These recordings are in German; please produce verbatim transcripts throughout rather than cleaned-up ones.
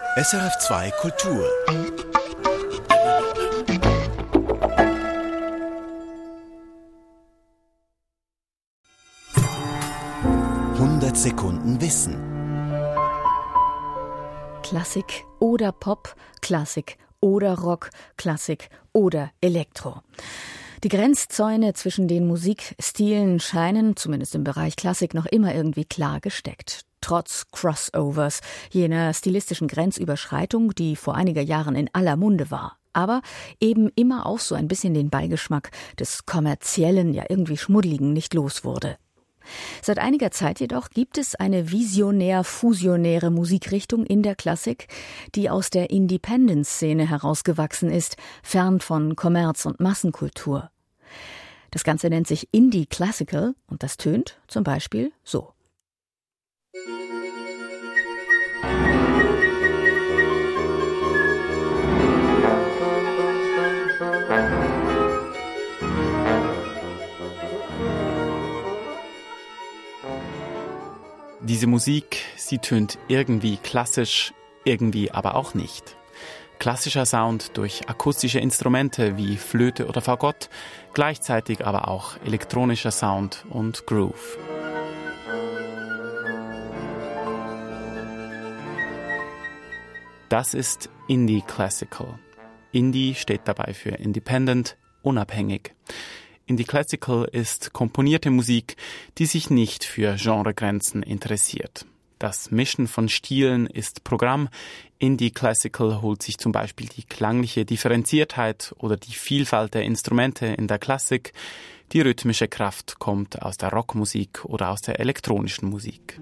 S R F zwei Kultur. hundert Sekunden Wissen. Klassik oder Pop, Klassik oder Rock, Klassik oder Elektro. Die Grenzzäune zwischen den Musikstilen scheinen, zumindest im Bereich Klassik, noch immer irgendwie klar gesteckt. Trotz Crossovers, jener stilistischen Grenzüberschreitung, die vor einiger Jahren in aller Munde war. Aber eben immer auch so ein bisschen den Beigeschmack des kommerziellen, ja irgendwie schmuddeligen nicht los wurde. Seit einiger Zeit jedoch gibt es eine visionär-fusionäre Musikrichtung in der Klassik, die aus der Independent-Szene herausgewachsen ist, fern von Kommerz und Massenkultur. Das Ganze nennt sich Indie Classical und das tönt zum Beispiel so. Diese Musik, sie tönt irgendwie klassisch, irgendwie aber auch nicht. Klassischer Sound durch akustische Instrumente wie Flöte oder Fagott, gleichzeitig aber auch elektronischer Sound und Groove. Das ist Indie Classical. Indie steht dabei für Independent, unabhängig. Indie Classical ist komponierte Musik, die sich nicht für Genregrenzen interessiert. Das Mischen von Stilen ist Programm. Indie Classical holt sich zum Beispiel die klangliche Differenziertheit oder die Vielfalt der Instrumente in der Klassik. Die rhythmische Kraft kommt aus der Rockmusik oder aus der elektronischen Musik.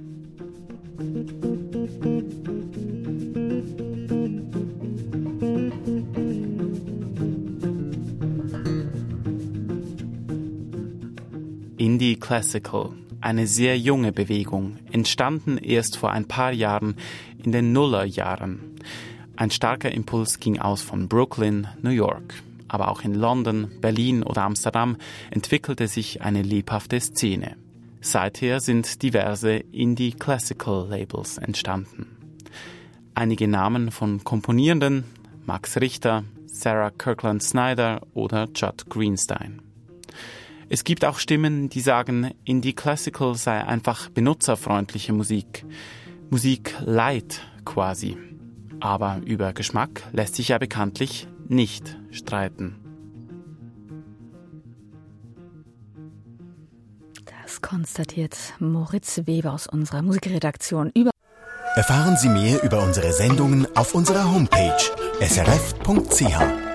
Indie Classical, eine sehr junge Bewegung, entstanden erst vor ein paar Jahren in den Nullerjahren. Ein starker Impuls ging aus von Brooklyn, New York. Aber auch in London, Berlin oder Amsterdam entwickelte sich eine lebhafte Szene. Seither sind diverse Indie Classical Labels entstanden. Einige Namen von Komponierenden: Max Richter, Sarah Kirkland Snyder oder Judd Greenstein. Es gibt auch Stimmen, die sagen, Indie Classical sei einfach benutzerfreundliche Musik. Musik light quasi. Aber über Geschmack lässt sich ja bekanntlich nicht streiten. Das konstatiert Moritz Weber aus unserer Musikredaktion. Über Erfahren Sie mehr über unsere Sendungen auf unserer Homepage s r f punkt c h.